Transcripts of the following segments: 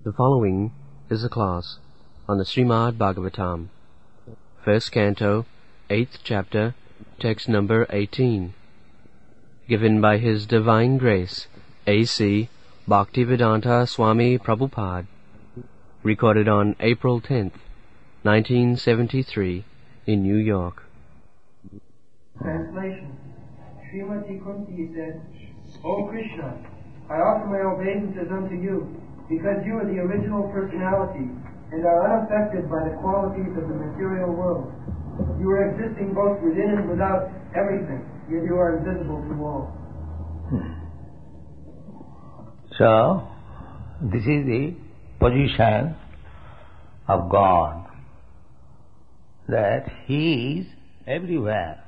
The following is a class on the Srimad Bhagavatam, first canto, 8th chapter, text number 18, given by His Divine Grace, A.C. Bhaktivedanta Swami Prabhupada, recorded on April 10th, 1973, in New York. Translation. Srimati Kunti said, O Krishna, I offer my obeisances unto you, because you are the original personality and are unaffected by the qualities of the material world. You are existing both within and without everything, yet you are invisible to all. So, this is the position of God, that He is everywhere.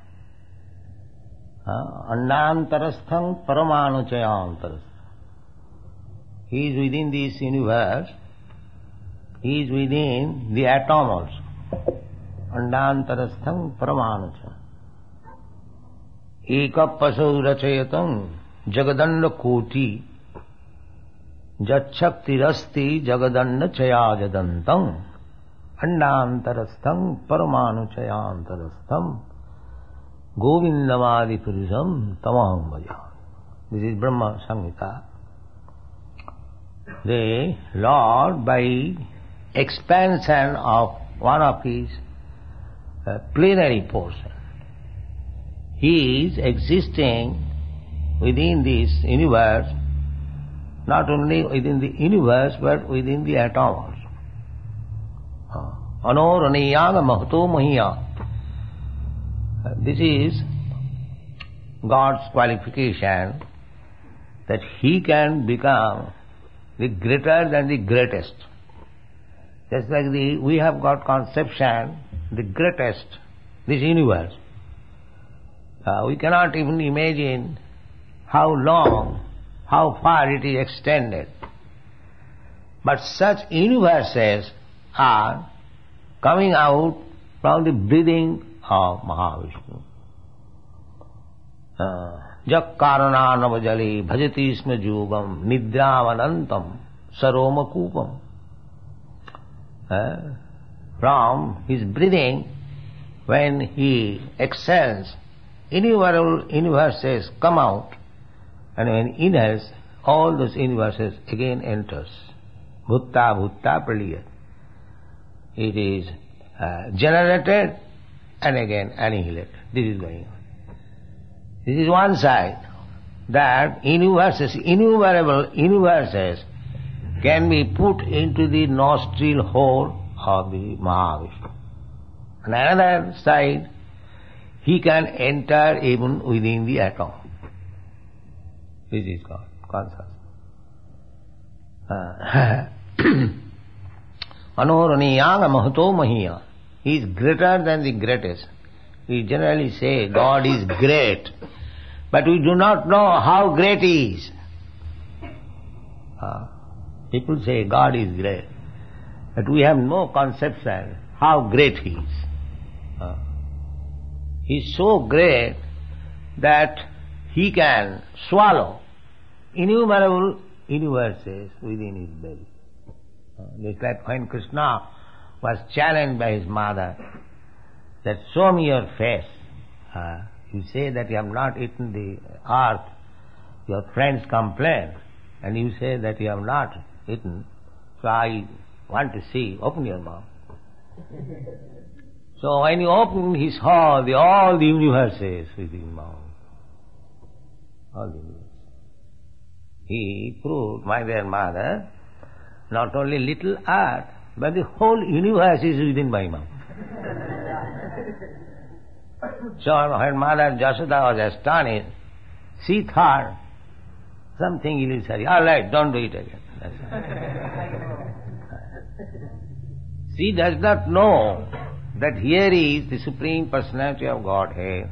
Annantarastham paramanuchayantarastham. He is within this universe. He is within the atom also. Annantarastham paramanucha. Ekapasau rachayatam jagadanda koti jachaktirasti jagadanda chayajadantam annantarastham paramanuchayantarastham govindamadi purusham tamaham bhaja. This is Brahma Samhita. The Lord, by expansion of one of His plenary portion, He is existing within this universe, not only within the universe but within the atom also. Anoraniyana mahato mahiya. This is God's qualification, that He can become the greater than the greatest. Just like we have got conception, the greatest, this universe. We cannot even imagine how long, how far it is extended. But such universes are coming out from the breathing of Mahavishnu. Jak karananavajali bhajati isma jugam nidravanantam saroma kupam. From his breathing, when he exhales, innumerable universes come out, and when he inhales, all those universes again enters. Bhutta bhutta praliyat. It is generated and again annihilated. This is going on. This is one side, that universes, innumerable universes can be put into the nostril hole of the Mahavishnu. On another side, he can enter even within the atom. This is called consciousness. Anoraniyana mahato mahiya. He is greater than the greatest. We generally say God is great, but we do not know how great He is. People say God is great, but we have no conception how great He is. He is so great that He can swallow innumerable universes within His belly. Just like when Krishna was challenged by his mother, that show me your face. You say that you have not eaten the earth. Your friends complain, and you say that you have not eaten. So I want to see. Open your mouth. So when he opened, he saw all the universes with his mouth. All the universes. He proved, my dear mother, not only little earth, but the whole universe is within my mouth. So when Mother Jashoda was astonished, she thought something illusory. All right, don't do it again. She does not know that here is the Supreme Personality of Godhead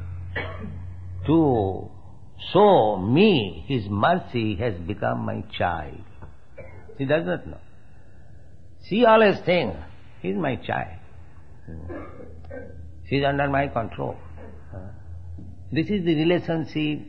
to show me His mercy has become my child. She does not know. She always thinks, he is my child. She is under my control. This is the relationship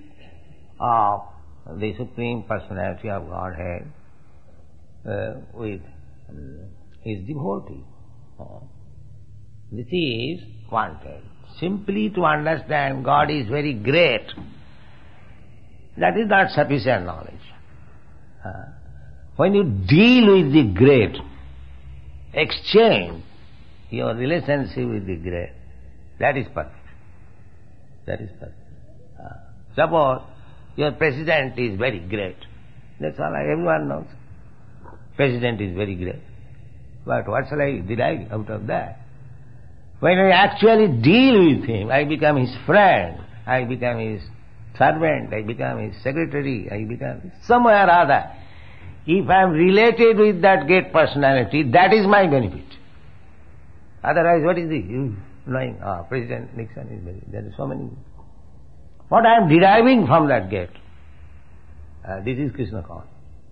of the Supreme Personality of Godhead with his devotee. This is wanted. Simply to understand God is very great, that is not sufficient knowledge. When you deal with the great, exchange your relationship with the great, that is perfect. That is perfect. Suppose your president is very great. That's all, everyone knows. President is very great. But what shall I derive out of that? When I actually deal with him, I become his friend, I become his servant, I become his secretary, I become somewhere or other. If I am related with that great personality, that is my benefit. Otherwise, what is this? You knowing, President Nixon is very, there are so many. What I am deriving from that gate, this is Krishna consciousness.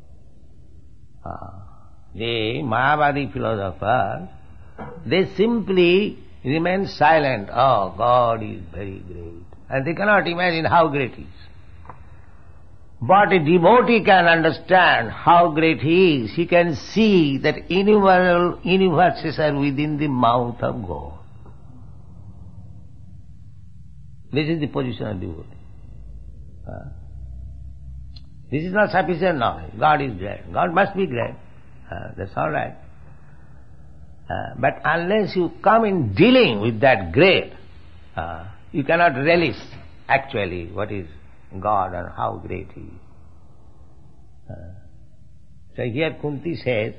The Mayavadi philosophers, they simply remain silent. Oh, God is very great. And they cannot imagine how great he is. But a devotee can understand how great he is. He can see that universes are within the mouth of God. This is the position of devotee. This is not sufficient knowledge. God is great. God must be great. That's all right. But unless you come in dealing with that great, you cannot relish actually what is God and how great He is. So here Kunti says,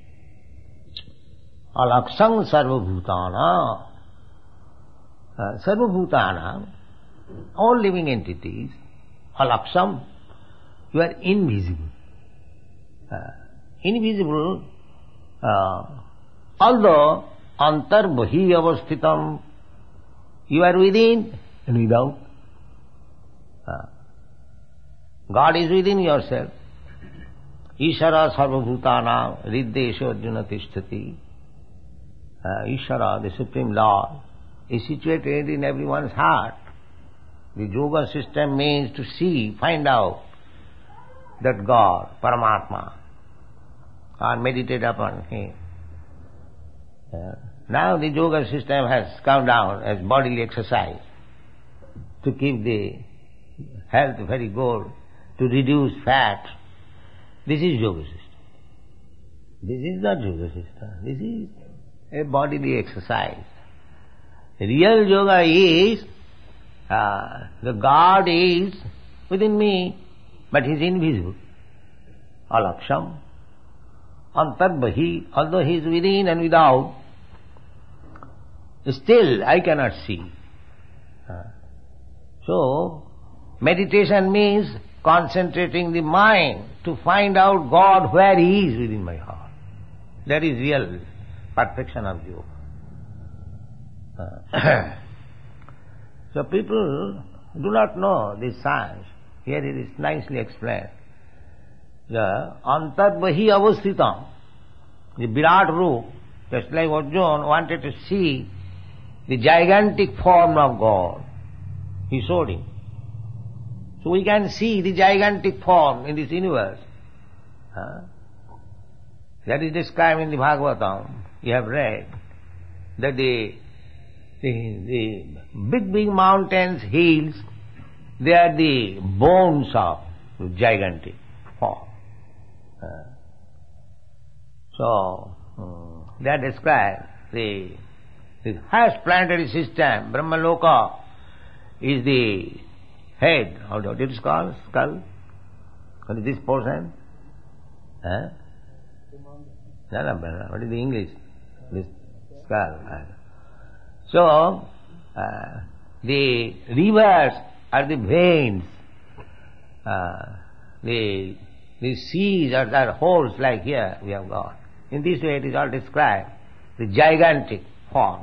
Alaksam sarvabhutana. Sarvabhutana, all living entities, alaksam, you are invisible. Invisible, although antarbahi avasthitam, you are within and without. God is within yourself. Ishara sarvabhutana riddesho arjuna tishtati. Ishara, the Supreme Lord, is situated in everyone's heart. The yoga system means to see, find out that God, Paramatma, or meditate upon Him. Now the yoga system has come down as bodily exercise to keep the health very good, to reduce fat. This is yoga system. This is not yoga system. This is a bodily exercise. Real yoga is, the God is within me, but He is invisible. Alaksham. Antarbahi, although He is within and without, still I cannot see. So, meditation means concentrating the mind to find out God where He is within my heart. That is real perfection of yoga. So people do not know this science. Here it is nicely explained. The antarbahi avasthitam, the Virat Roop, just like Arjuna wanted to see the gigantic form of God, he showed him. So we can see the gigantic form in this universe. That is described in the Bhagavatam. You have read that the big mountains, hills, they are the bones of gigantic form. So they are described. The highest planetary system, Brahmaloka, is the head. How do it is called? Skull? What is this portion? No, what is the English? This skull. So, the rivers are the veins. The seas are holes like here we have got. In this way it is all described, the gigantic form.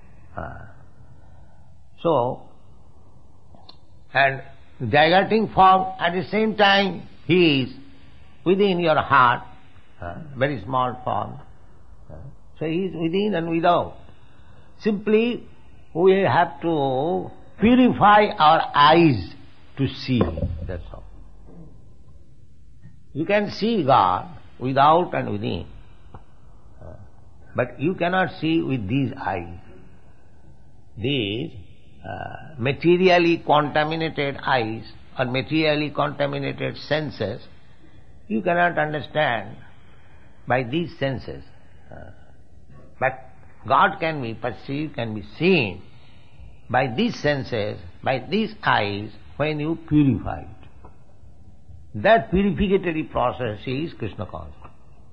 And the gigantic form, at the same time, He is within your heart, very small form. So He is within and without. Simply, we have to purify our eyes to see Him, that's all. You can see God without and within. But you cannot see with these eyes. These materially contaminated eyes or materially contaminated senses, you cannot understand by these senses. But God can be perceived, can be seen by these senses, by these eyes, when you purify it. That purificatory process is Krishna consciousness.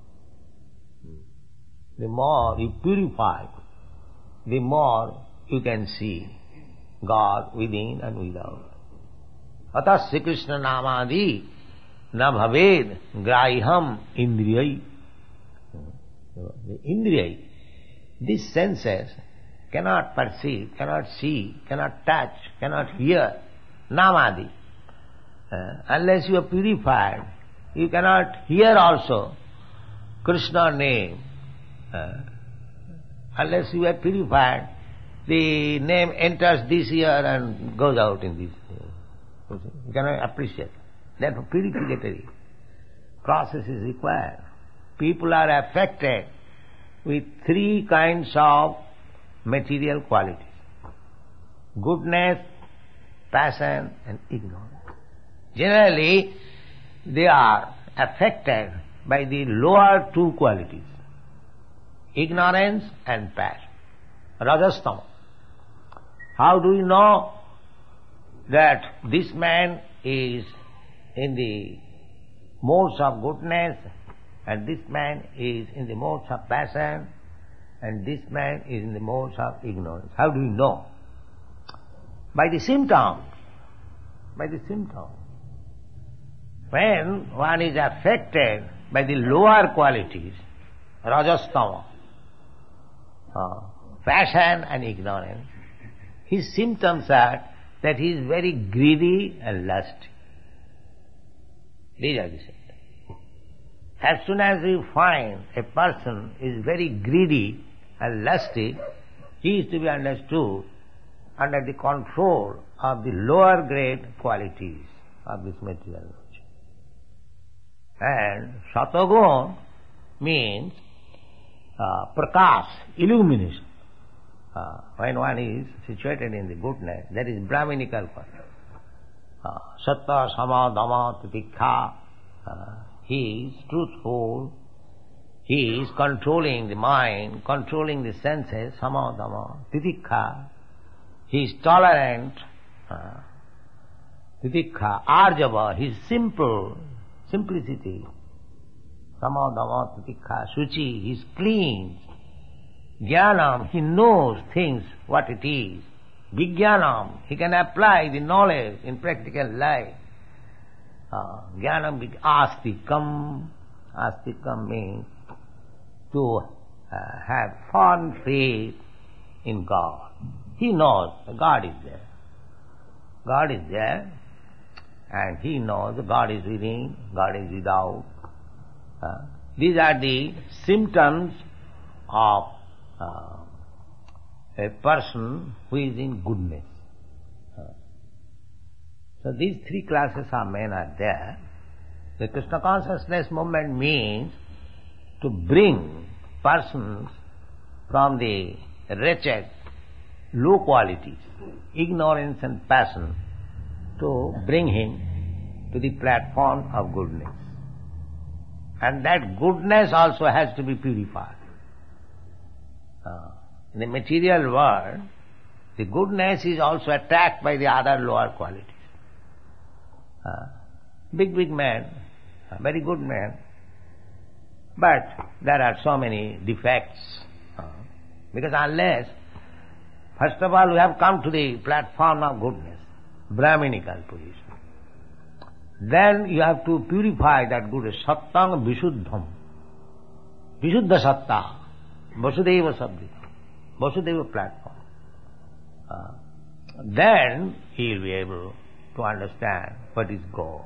The more you purify, the more you can see God within and without. Atas Sri Krishna namadi na bhaved graham indriyai. The indriyai, these senses cannot perceive, cannot see, cannot touch, cannot hear namadi. Unless you are purified, you cannot hear also Krishna name. Unless you are purified, the name enters this ear and goes out in this ear. You cannot appreciate. Therefore, purificatory process is required. People are affected with three kinds of material qualities: goodness, passion and ignorance. Generally, they are affected by the lower two qualities, ignorance and passion, rajastama. How do we know that this man is in the modes of goodness and this man is in the modes of passion and this man is in the modes of ignorance? How do we know? By the symptoms. By the symptoms. When one is affected by the lower qualities, rajastama, passion and ignorance, his symptoms are that he is very greedy and lusty. These are the symptoms. As soon as you find a person is very greedy and lusty, he is to be understood under the control of the lower grade qualities of this material nature. And Satagun means prakash, illumination. When one is situated in the goodness, that is Brahminical quality. Satta, sama, dhamma, titikha. He is truthful. He is controlling the mind, controlling the senses, sama, dhamma, titikha. He is tolerant, titikha, arjava. He is simple, simplicity. Sama, dhamma, titikha, suchi. He is clean. Jnanam, he knows things, what it is. Vijnanam, he can apply the knowledge in practical life. Jnanam, astikam. Astikam means to have firm faith in God. He knows God is there. God is there, and he knows God is within, God is without. These are the symptoms of a person who is in goodness. So these three classes of men are there. The Krishna consciousness movement means to bring persons from the wretched, low qualities, ignorance and passion, to bring him to the platform of goodness. And that goodness also has to be purified. In the material world, the goodness is also attacked by the other lower qualities. Big man, a very good man, but there are so many defects. Because unless, first of all, we have come to the platform of goodness, Brahminical position, then you have to purify that goodness, sattang vishuddham, vishuddha satta, vasudeva sabdita, vasudeva platform. Then he will be able to understand what is God.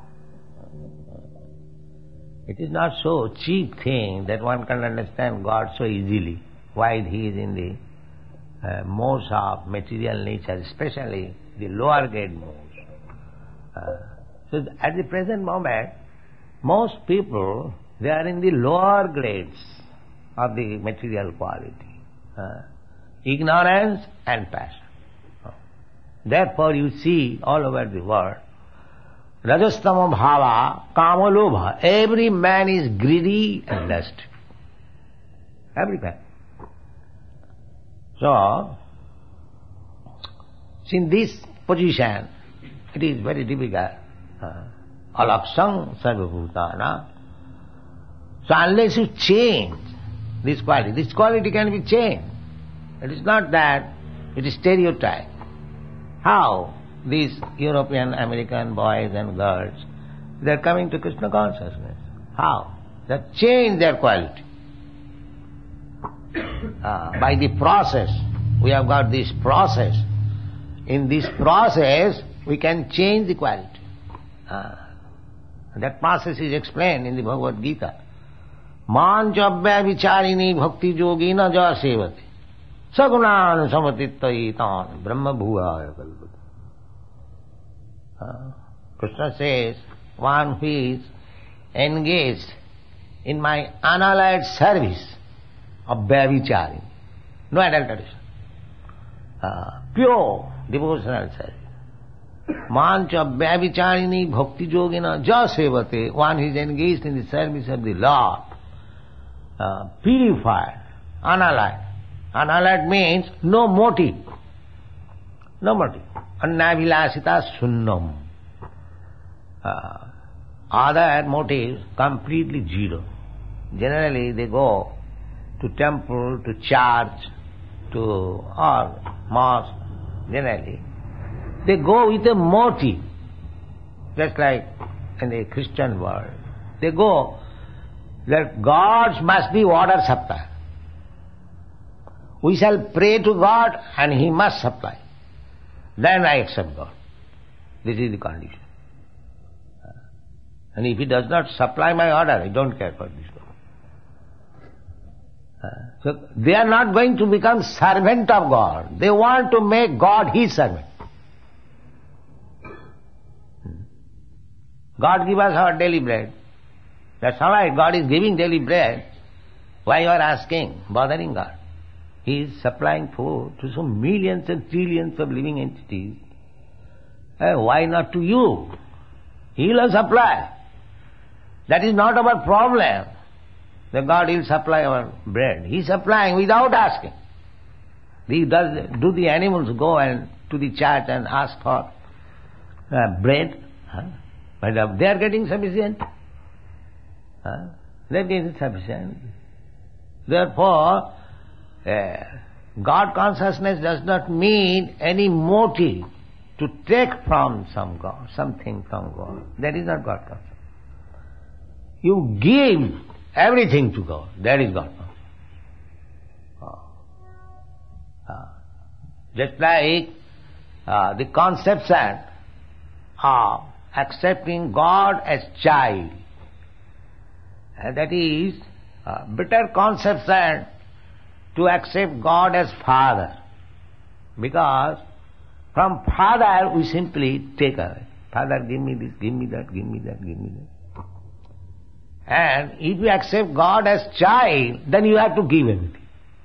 It is not so cheap thing that one can understand God so easily, while he is in the modes of material nature, especially the lower grade modes. So at the present moment, most people, they are in the lower grades of the material quality. Ignorance and passion. Therefore you see all over the world, Rajastama bhava, kama lobha. Every man is greedy and lust. Every man. So, in this position, it is very difficult. Alaksang sarvabhutana. So unless you change this quality can be changed. It is not that it is stereotype. How these European, American boys and girls, they are coming to Krishna consciousness. How? They have changed their quality. By the process, we have got this process. In this process, we can change the quality. That process is explained in the Bhagavad Gita. Manchabhya vicharini bhakti yogina ja sevate sagunan samatittaitan brahma bhuvaya kalpate. Krishna says, one who is engaged in my unalloyed service of Vyabhicharini, no adulteration, pure devotional service. Mancha Vyabhicharini bhakti yogina ja sevate, one who is engaged in the service of the Lord, purified, unalloyed. Unalloyed means no motive. No motive. Annavilasita sunnam. Other motives completely zero. Generally they go to temple, to church, to or mosque. Generally they go with a motive. Just like in the Christian world. They go that God must be water supply. We shall pray to God and He must supply. Then I accept God. This is the condition. And if He does not supply my order, I don't care for this God. So they are not going to become servant of God. They want to make God His servant. God give us our daily bread. That's all right, God is giving daily bread. Why you are asking, bothering God? He is supplying food to so millions and trillions of living entities. Why not to you? He will supply. That is not our problem. The God will supply our bread. He is supplying without asking. Do the animals go and to the church and ask for bread? But they are getting sufficient. They are getting sufficient. Therefore, God consciousness does not mean any motive to take from some God, something from God. That is not God consciousness. You give everything to God. That is God consciousness. Just like the conception of accepting God as child. That is a better conception to accept God as Father. Because from Father we simply take away. Father, give me this, give me that, give me that, give me that. And if you accept God as child, then you have to give everything.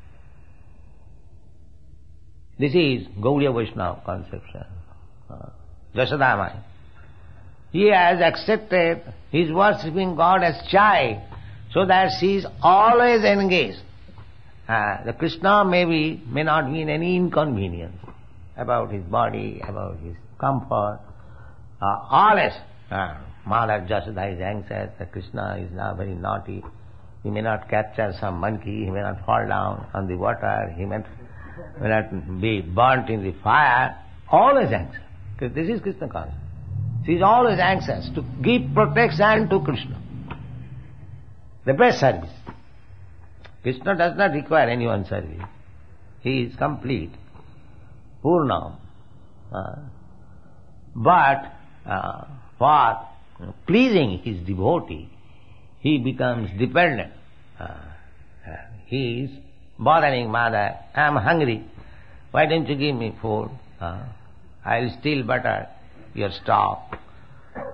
This is Gaudiya Vaishnava conception. Jasodamai. He has accepted, he is worshipping God as child, so that she is always engaged. The Krishna may not be in any inconvenience about his body, about his comfort. Always, Mother Jasoda is anxious that Krishna is now very naughty. He may not capture some monkey, he may not fall down on the water, he may not be burnt in the fire. Always anxious. This is Krishna consciousness. She is always anxious to give protection to Krishna. The best service. Krishna does not require anyone's service. He is complete, Purnam. But for pleasing his devotee, he becomes dependent. He is bothering Mother, I am hungry, why don't you give me food? I will steal butter, your stock.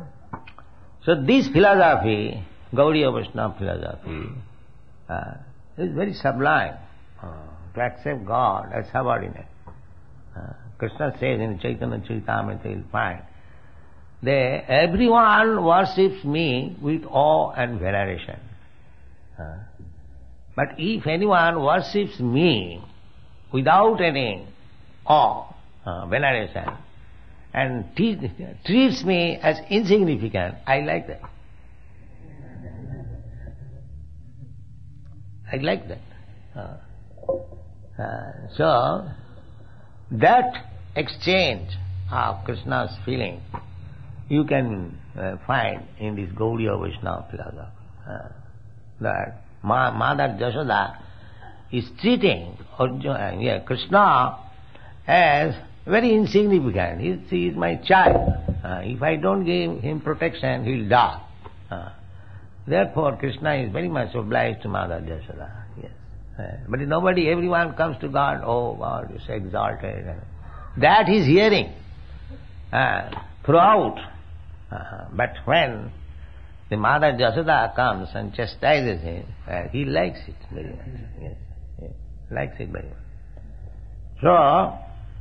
So this philosophy, Gaudiya Vaishnava philosophy, It's very sublime to accept God as subordinate. Krishna says in Chaitanya Charitamrita, you'll find, everyone worships me with awe and veneration. But if anyone worships me without any awe, veneration, and treats me as insignificant, I like that. I like that. So, that exchange of Krishna's feeling you can find in this Gaudiya Vaishnava philosophy. That Mother Jashoda is treating Krishna as very insignificant. He is my child. If I don't give him protection, he'll die. Therefore, Krishna is very much obliged to Mother Jashoda. Yes. But everyone comes to God, oh God, you say exalted. That he's hearing throughout. But when the Mother Jashoda comes and chastises him, he likes it very much. Yes. Likes it very much. So,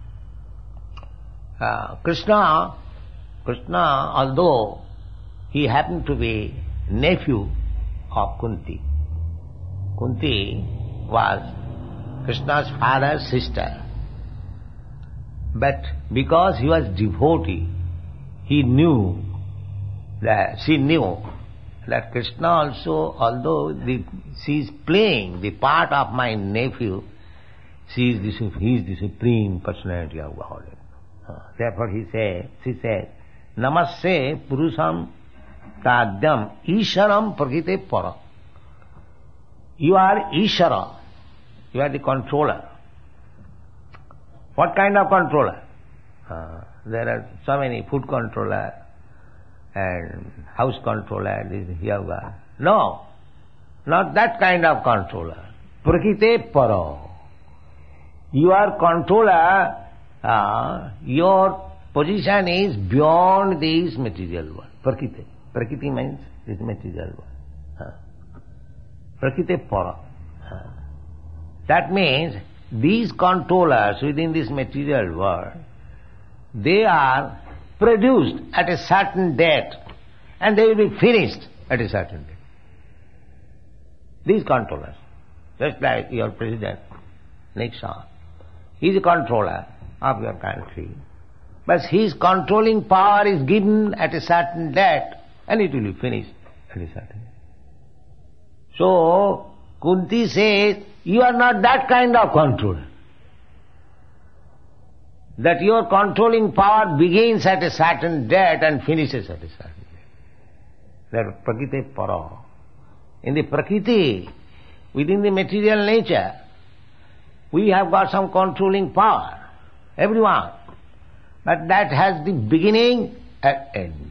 Krishna, although he happened to be nephew of Kunti. Kunti was Krishna's father's sister. But because he was devotee, she knew that Krishna also, although she is playing the part of my nephew, he is the supreme personality of Godhead. Therefore she said, Namaste Purusham Tadyam Isharam Prakite Para. You are Ishara. You are the controller. What kind of controller? There are so many food controller and house controller, yoga. No, not that kind of controller. Prakite Para. You are controller, your position is beyond this material world. Prakite. Prakriti means this material world. Prakite Para. That means these controllers within this material world, they are produced at a certain date and they will be finished at a certain date. These controllers, just like your president, Nixon, he is a controller of your country, but his controlling power is given at a certain date and it will be finished at a certain date. So, Kunti says, you are not that kind of controller. That your controlling power begins at a certain date and finishes at a certain date. That Prakriti Para. In the Prakriti, within the material nature, we have got some controlling power. Everyone. But that has the beginning and end.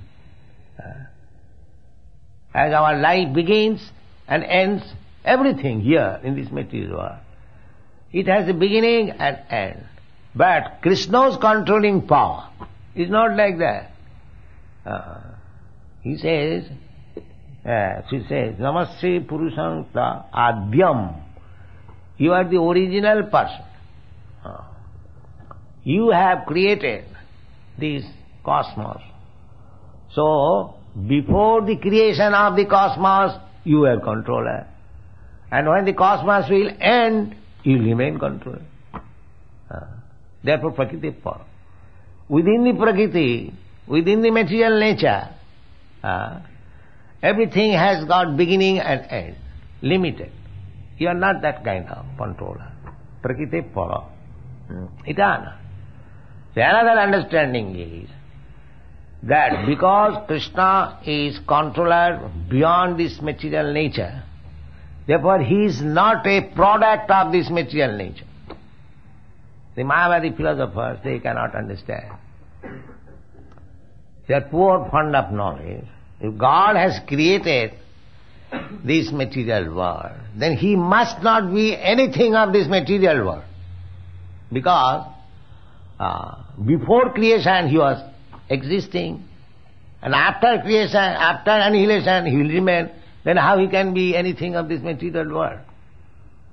As our life begins and ends, everything here in this material world, it has a beginning and end. But Krishna's controlling power is not like that. She says, Namaste Purusham Adyam. You are the original person. You have created this cosmos. So, before the creation of the cosmos, you were controller. And when the cosmos will end, you remain controller. Therefore, Prakriti Para. Within the Prakriti, within the material nature, everything has got beginning and end, limited. You are not that kind of controller. Prakriti Para. Eternal. So another understanding is that because Krishna is controller beyond this material nature, therefore he is not a product of this material nature. The Mayavadi philosophers, they cannot understand. They are poor fond of knowledge. If God has created this material world, then he must not be anything of this material world. Because before creation he was existing, and after creation, after annihilation he will remain, then how he can be anything of this material world?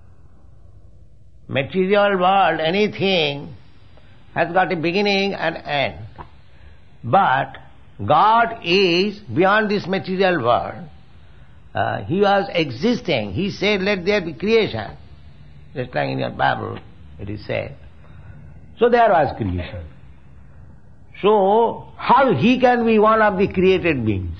Material world, anything has got a beginning and end. But God is beyond this material world. He was existing. He said, let there be creation. Just like in your Bible it is said. So there was creation. So how He can be one of the created beings?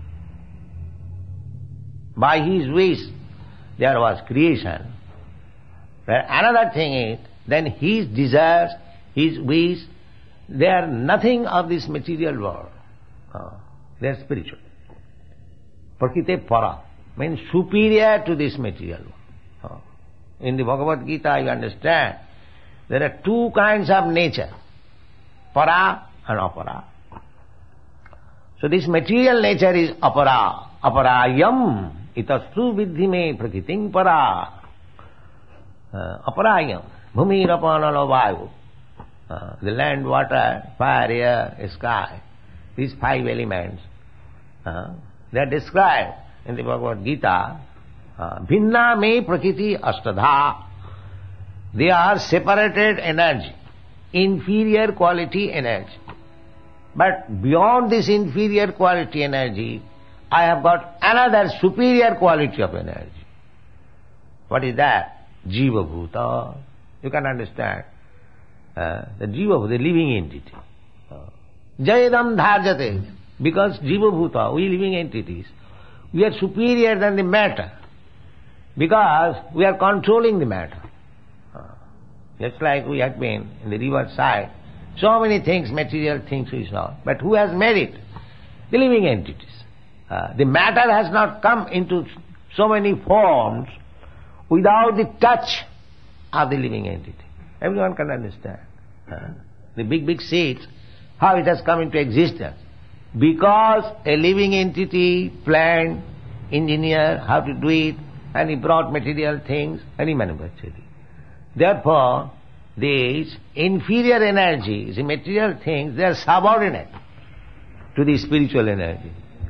By His wish there was creation. But another thing is, then His desires, His wish, they are nothing of this material world. They are spiritual. Prakite para means superior to this material world. In the Bhagavad Gita you understand, there are two kinds of nature, para and apara. So this material nature is apara. Aparayam itastu vidhi me prakiting para. Aparayam, bhumi rapanalo vayu. The land, water, fire, air, sky, these five elements, they are described in the Bhagavad Gita. Bhinna me prakriti ashtadha. They are separated energy, inferior quality energy. But beyond this inferior quality energy, I have got another superior quality of energy. What is that? Jiva Bhuta. You can understand. The Jiva, the living entity. Jayadam dharjate. Because Jiva Bhuta, we living entities, we are superior than the matter. Because we are controlling the matter. Just like we have been in the river side, so many things, material things we saw. But who has made it? The living entities. The matter has not come into so many forms without the touch of the living entity. Everyone can understand. The big seeds, how it has come into existence. Because a living entity planned, engineered how to do it, and he brought material things and he manufactured it. Therefore, these inferior energies, the material things, they are subordinate to the spiritual energy.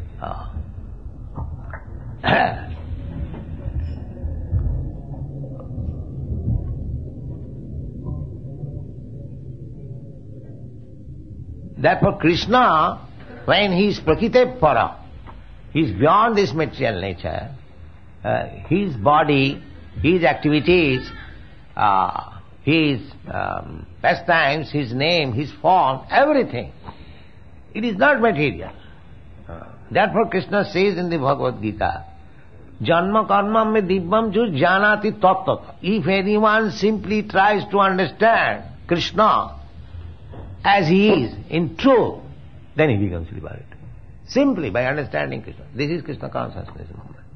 Therefore Krishna, when he is prakite para, he is beyond this material nature, his body, his activities, his pastimes, his name, his form, everything, it is not material. Therefore Krishna says in the Bhagavad Gita, Janma karma me dibbam ju janati tattva. If anyone simply tries to understand Krishna as he is in truth, then he becomes liberated. Simply by understanding Krishna. This is Krishna consciousness.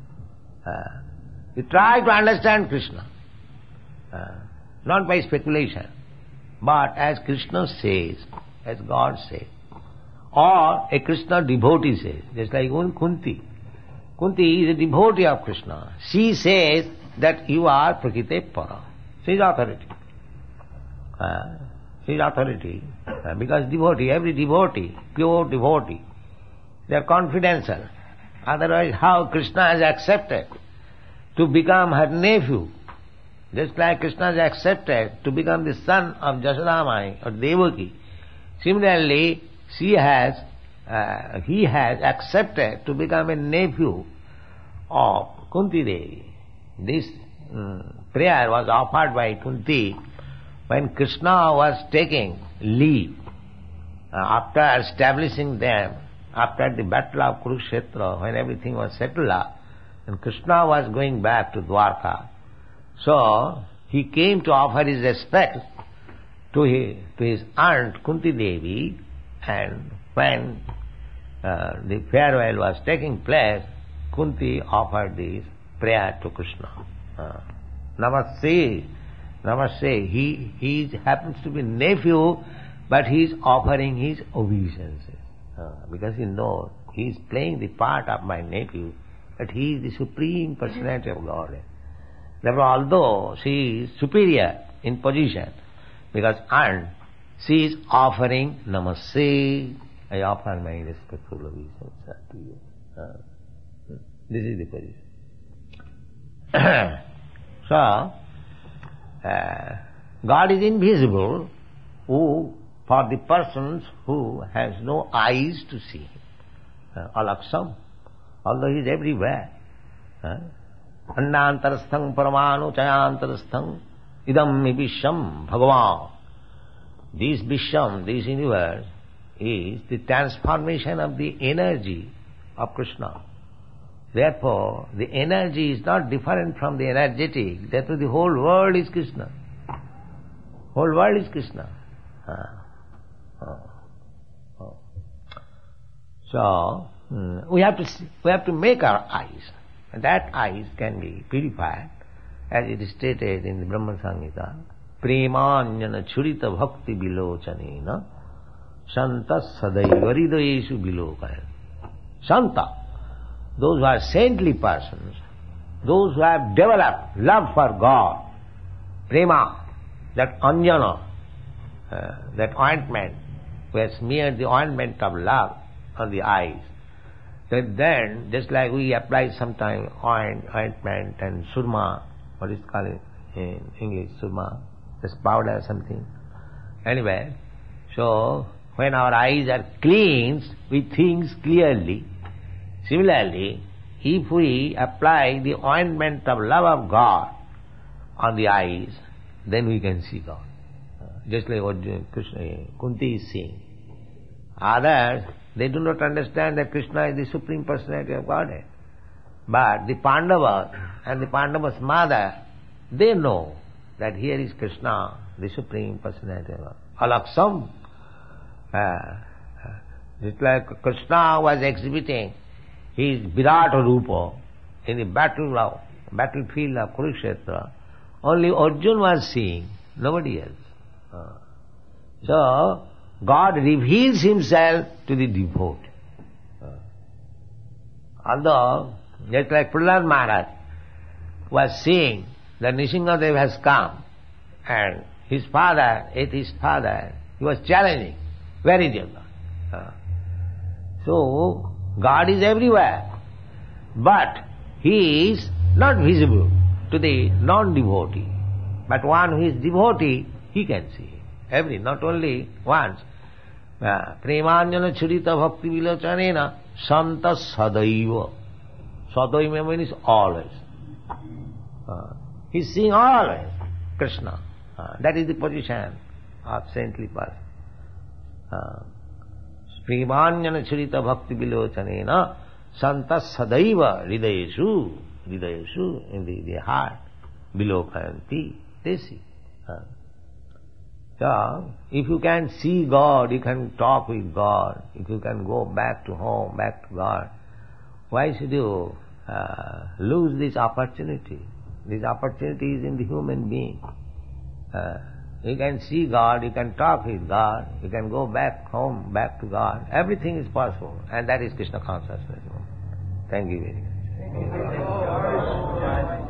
You try to understand Krishna, not by speculation, but as Krishna says, as God says, or a Krishna devotee says, just like Kunti. Kunti is a devotee of Krishna. She says that you are Prakite Para. She is authority. She is authority. Because devotee, every devotee, pure devotee, they are confidential. Otherwise, how Krishna has accepted to become her nephew, just like Krishna has accepted to become the son of Jasodamai or Devaki. Similarly, he has accepted to become a nephew of Kunti Devi. This prayer was offered by Kunti when Krishna was taking leave after establishing them, after the battle of Kurukshetra, when everything was settled up, and Krishna was going back to Dwarka. So he came to offer his respect to his aunt Kunti Devi, and when the farewell was taking place, Kunti offered this prayer to Krishna. Namaste, Namaste. He happens to be nephew, but he is offering his obeisances. Because he knows he is playing the part of my nephew, but he is the supreme personality of Godhead. Therefore, although she is superior in position, because aunt, she is offering Namaste. I offer my respectful obeisances to you. This is the position. So, God is invisible for the persons who has no eyes to see him. Alaksam, although he is everywhere. Annantarasthang paramanu chayantarasthang idam visham bhagavan. This visham, this universe, is the transformation of the energy of Krishna. Therefore, the energy is not different from the energetic. Therefore, the whole world is Krishna. Whole world is Krishna. So, we have to make our eyes. And that eyes can be purified, as it is stated in the Brahma Samhita. Premanyana churita bhakti bilochanena Shanta sadaiva hridayeshu bilokaya. Shanta, those who are saintly persons, those who have developed love for God, prema, that anjana, that ointment, who has smeared the ointment of love on the eyes, then just like we apply sometimes ointment and surma, what is called in English, surma, this powder or something. Anyway, so when our eyes are cleansed, we think clearly. Similarly, if we apply the ointment of love of God on the eyes, then we can see God. Just like what Kunti is saying. Others, they do not understand that Krishna is the Supreme Personality of Godhead. But the Pandavas and the Pandavas' mother, they know that here is Krishna, the Supreme Personality of God. Alaksam. Just like Krishna was exhibiting his Virata Rupa in the battlefield of Kurukshetra, only Arjuna was seeing, nobody else. So, God reveals himself to the devotee. Although, just like Prahlad Maharaj was seeing that Nrsimhadev has come and his father, atheist father, he was challenging, where is your God? So, God is everywhere, but he is not visible to the non-devotee. But one who is devotee, he can see him. Not only once. Premanyana churita bhakti vilochanena santa sadaiva. Sadaiva means always. He is seeing always Krishna. That is the position of saintly person. Premanyana churita bhakti vilochanena santa sadaiva hridayeshu. Hridayeshu, in the heart. Bilokayanti, they see. So, if you can see God, you can talk with God. If you can go back to home, back to God, why should you lose this opportunity? This opportunity is in the human being. You can see God, you can talk with God, you can go back home, back to God. Everything is possible, and that is Krishna consciousness. Thank you very much.